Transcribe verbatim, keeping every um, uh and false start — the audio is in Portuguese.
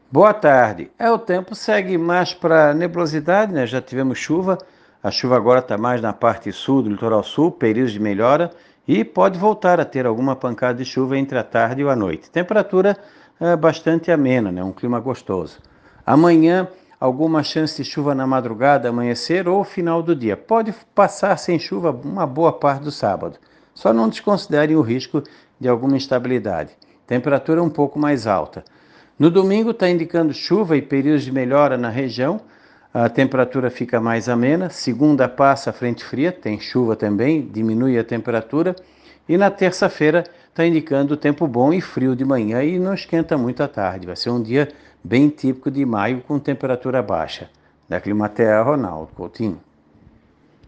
Boa tarde. É, o tempo segue mais para nebulosidade, né? Já tivemos chuva. A chuva agora está mais na parte sul do litoral sul, períodos de melhora, e pode voltar a ter alguma pancada de chuva entre a tarde e a noite. Temperatura é, bastante amena, né? Um clima gostoso. Amanhã, alguma chance de chuva na madrugada, amanhecer ou final do dia. Pode passar sem chuva uma boa parte do sábado. Só não desconsiderem o risco de alguma instabilidade. Temperatura um pouco mais alta. No domingo está indicando chuva e períodos de melhora na região. A temperatura fica mais amena. Segunda passa a frente fria, tem chuva também, diminui a temperatura. E na terça-feira está indicando tempo bom e frio de manhã e não esquenta muito à tarde. Vai ser um dia bem típico de maio com temperatura baixa. Da Climatea, Ronaldo Coutinho.